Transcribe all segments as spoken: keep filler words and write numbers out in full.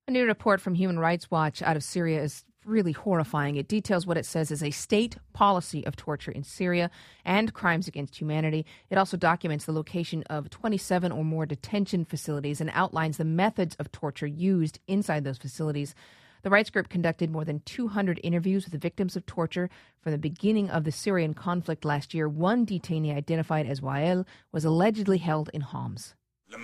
A new report from Human Rights Watch out of Syria is really horrifying. It details what it says is a state policy of torture in Syria and crimes against humanity. It also documents the location of twenty-seven or more detention facilities and outlines the methods of torture used inside those facilities. The rights group conducted more than two hundred interviews with the victims of torture from the beginning of the Syrian conflict last year. One detainee, identified as Wael, was allegedly held in Homs.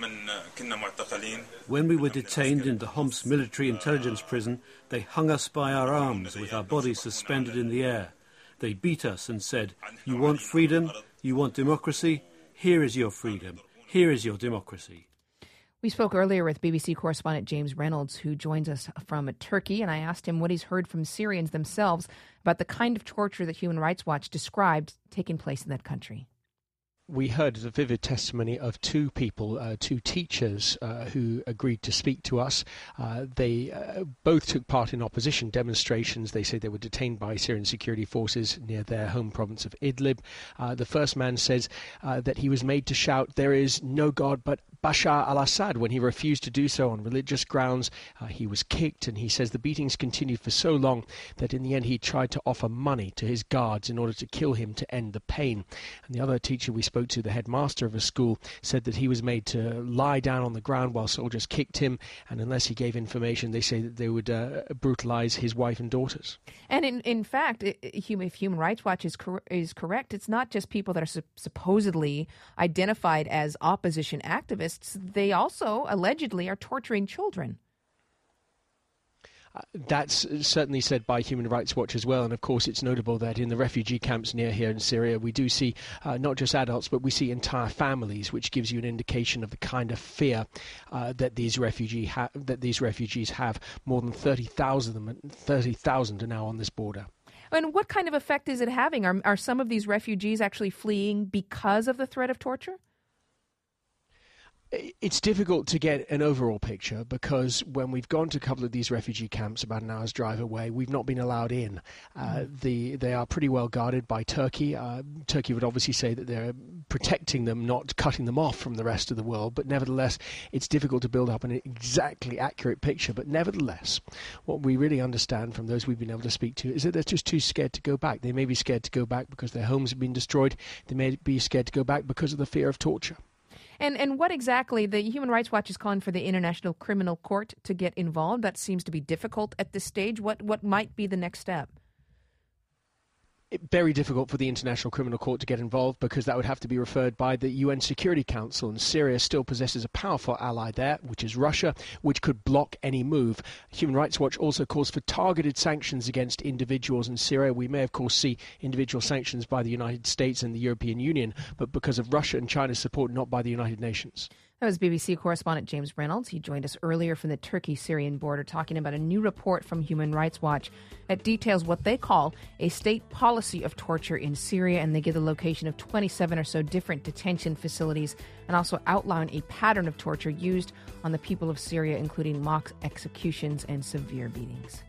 When we were detained in the Homs military intelligence prison, they hung us by our arms with our bodies suspended in the air. They beat us and said, "You want freedom? You want democracy? Here is your freedom. Here is your democracy." We spoke earlier with B B C correspondent James Reynolds, who joins us from Turkey, and I asked him what he's heard from Syrians themselves about the kind of torture that Human Rights Watch described taking place in that country. We heard the vivid testimony of two people, uh, two teachers uh, who agreed to speak to us. Uh, they uh, both took part in opposition demonstrations. They say they were detained by Syrian security forces near their home province of Idlib. Uh, the first man says uh, that he was made to shout, "There is no God but Bashar al-Assad." When he refused to do so on religious grounds, uh, he was kicked, and he says the beatings continued for so long that in the end he tried to offer money to his guards in order to kill him to end the pain. And the other teacher we spoke to, the headmaster of a school, said that he was made to lie down on the ground while soldiers kicked him, and unless he gave information, they say that they would uh, brutalize his wife and daughters. And in, in fact, if Human Rights Watch is, cor- is correct, it's not just people that are su- supposedly identified as opposition activists. They also allegedly are torturing children. Uh, that's certainly said by Human Rights Watch as well. And of course, it's notable that in the refugee camps near here in Syria, we do see uh, not just adults, but we see entire families, which gives you an indication of the kind of fear uh, that these refugee ha- that these refugees have. More than thirty thousand of them, thirty thousand are now on this border. And what kind of effect is it having? Are, are some of these refugees actually fleeing because of the threat of torture? It's difficult to get an overall picture because when we've gone to a couple of these refugee camps about an hour's drive away, we've not been allowed in. Uh, the They are pretty well guarded by Turkey. Uh, Turkey would obviously say that they're protecting them, not cutting them off from the rest of the world. But nevertheless, it's difficult to build up an exactly accurate picture. But nevertheless, what we really understand from those we've been able to speak to is that they're just too scared to go back. They may be scared to go back because their homes have been destroyed. They may be scared to go back because of the fear of torture. And and what exactly, the Human Rights Watch is calling for the International Criminal Court to get involved. That seems to be difficult at this stage. What what might be the next step? Very difficult for the International Criminal Court to get involved because that would have to be referred by the U N Security Council, and Syria still possesses a powerful ally there, which is Russia, which could block any move. Human Rights Watch also calls for targeted sanctions against individuals in Syria. We may, of course, see individual sanctions by the United States and the European Union, but because of Russia and China's support, not by the United Nations. That was B B C correspondent James Reynolds. He joined us earlier from the Turkey-Syrian border talking about a new report from Human Rights Watch that details what they call a state policy of torture in Syria, and they give the location of twenty-seven or so different detention facilities and also outline a pattern of torture used on the people of Syria, including mock executions and severe beatings.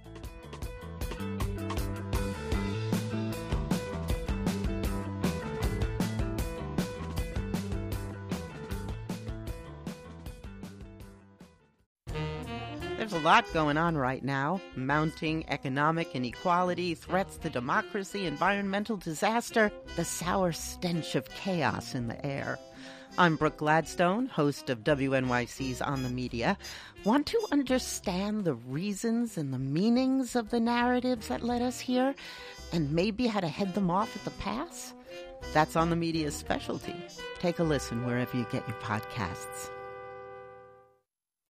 There's a lot going on right now. Mounting economic inequality, threats to democracy, environmental disaster, the sour stench of chaos in the air. I'm Brooke Gladstone, host of W N Y C's On the Media. Want to understand the reasons and the meanings of the narratives that led us here, and maybe how to head them off at the pass? That's On the Media's specialty. Take a listen wherever you get your podcasts.